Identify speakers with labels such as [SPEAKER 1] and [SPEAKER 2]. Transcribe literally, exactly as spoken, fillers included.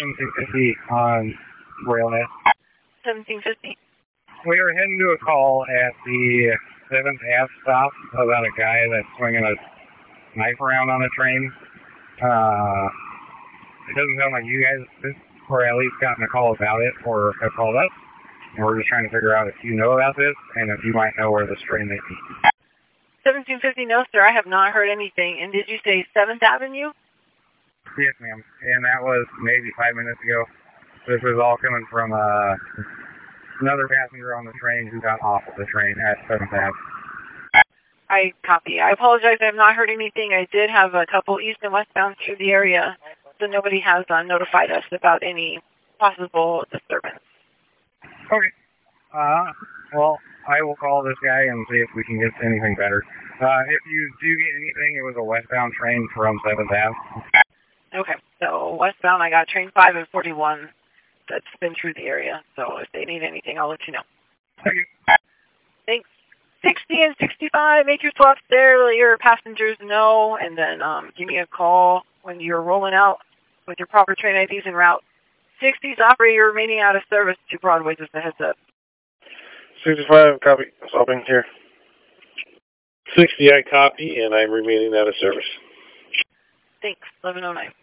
[SPEAKER 1] seventeen fifty on Railhead.
[SPEAKER 2] seventeen fifty.
[SPEAKER 1] We were heading to a call at the seventh Ave stop about a guy that's swinging a knife around on a train. Uh, it doesn't sound like you guys, or at least gotten a call about it, or have called us. And we're just trying to figure out if you know about this, and if you might know where this train may be.
[SPEAKER 2] seventeen fifty, no sir, I have not heard anything. And did you say seventh Avenue?
[SPEAKER 1] Yes, ma'am. And that was maybe five minutes ago. This is all coming from uh, another passenger on the train who got off of the train at seventh Ave.
[SPEAKER 2] I copy. I apologize, I have not heard anything. I did have a couple east and westbound through the area, so nobody has uh, notified us about any possible disturbance.
[SPEAKER 1] Okay. Uh, well, I will call this guy and see if we can get anything better. Uh, if you do get anything, it was a westbound train from seventh Ave.
[SPEAKER 2] Okay, so westbound, I got train five and forty-one that's been through the area. So if they need anything, I'll let you know.
[SPEAKER 1] Thank you.
[SPEAKER 2] Thanks. sixty and sixty-five, make your swaps there, let your passengers know, and then um, give me a call when you're rolling out with your proper train I Ds en route. sixty's operator remaining out of service to Broadway, just a heads up.
[SPEAKER 3] sixty-five, copy. Stopping here. sixty, I copy, and I'm remaining out of service.
[SPEAKER 2] Thanks, eleven oh nine.